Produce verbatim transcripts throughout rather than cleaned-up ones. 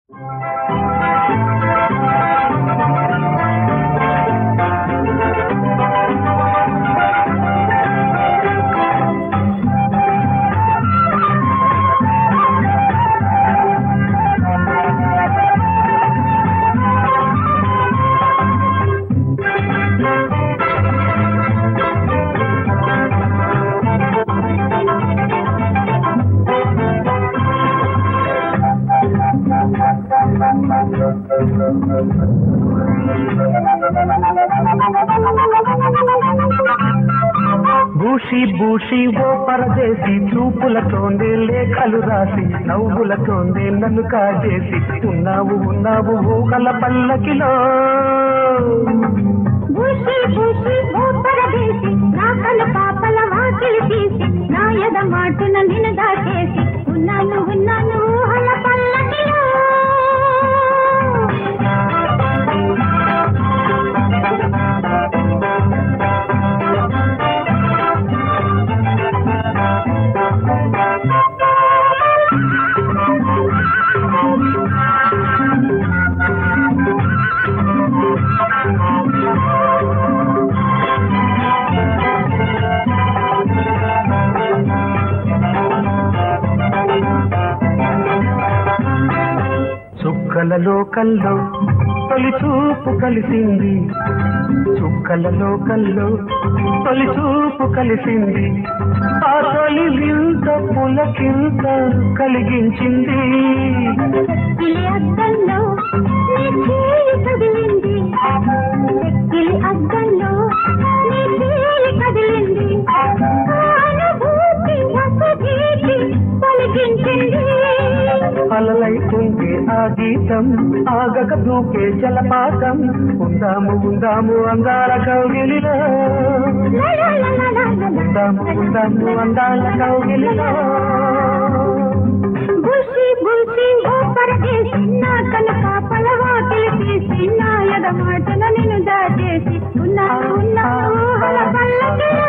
భూషి భూషి ఓ పరదేశి చూపులతోందే లేఖలు రాసి నవ్వులతోందే నన్ను కాజేసి ఉన్నావు ఉన్నావు ఊహల పల్లకిలో. భూషి భూషి ఓ పరదేశి నా కల పాపల వాకిలి తీసి నా ఎద మాటున నిన్ను దాచేసి ఉన్నాను ఉన్నాను ఊహల పల్లకిలో. చుక్కల లోకల్లో తొలి చూపు కలిసింది, చుక్కల లోకల్లో తొలి చూపు కలిసింది, ఆ తొలి వింత పులకింత కలిగించింది. చెక్కిలి అద్దంలో నీ చేయి కదిలింది, చెక్కిలి అద్దంలో నీ చేయి కదిలింది, అనుభూతి ఒకటి పలికించింది. అలలైతుంది ఆ గీతం ఆగక దూకే జలపాతం, ఉందాము ఉందాము అందాల కౌగిలిలో, ఉందాము ఉందాము అందాల కౌగిలిలో. భూషి భూషి ఓ పరదేశి నా కనుక పలవాకిలి తీసి నా ఎద మాటన నిన్ను దాచేసి ఉన్నాను ఉన్నాను ఊహల పల్లకిలో.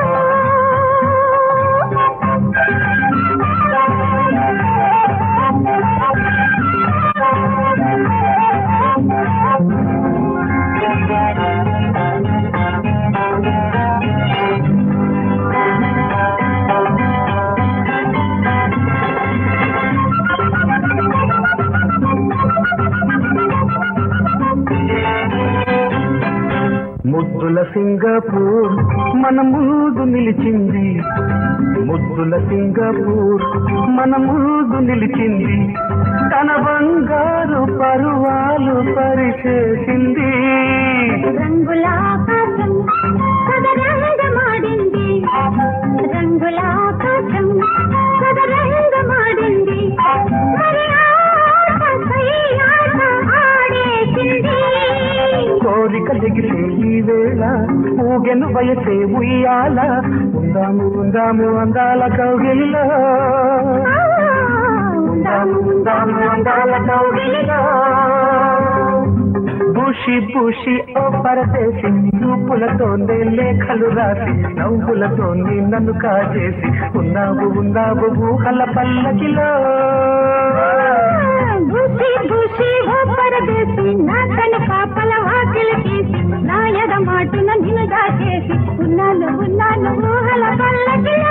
ముద్దుల సింగపూర్ మన ముందు నిలిచింది, ముద్దుల సింగపూర్ మన ముందు నిలిచింది, తన బంగారు పరువాలు పరిచేసింది. రంగుల ఆకాశం కదరంగమాడింది, రంగుల ఆకాశం కదరంగమాడింది, మరి ఆట సయ్యాట ఆడేసింది. కోరిక దిగితే ఈ వేళ ఊగెను వయసే ఉయ్యాల, ఉందాము ఉందాము అందాల కౌగిలిలో, ఉందాము ఉందాము అందాల కౌగిలిలో. భూషి భూషి ఓ పరదేశి చూపులతోనే లేఖలు రాసి నవ్వులతోనే నన్ను కాజేసి ఉన్నావు ఉన్నావు ఊహల పల్లకిలో. భూషి భూషి ఓ పరదేశి నా కనుక పలవాకిలి తీసి నా ఎద మాటున నిన్ను దాచేసి ఉన్నాను ఉన్నాను ఊహల పల్లకిలో.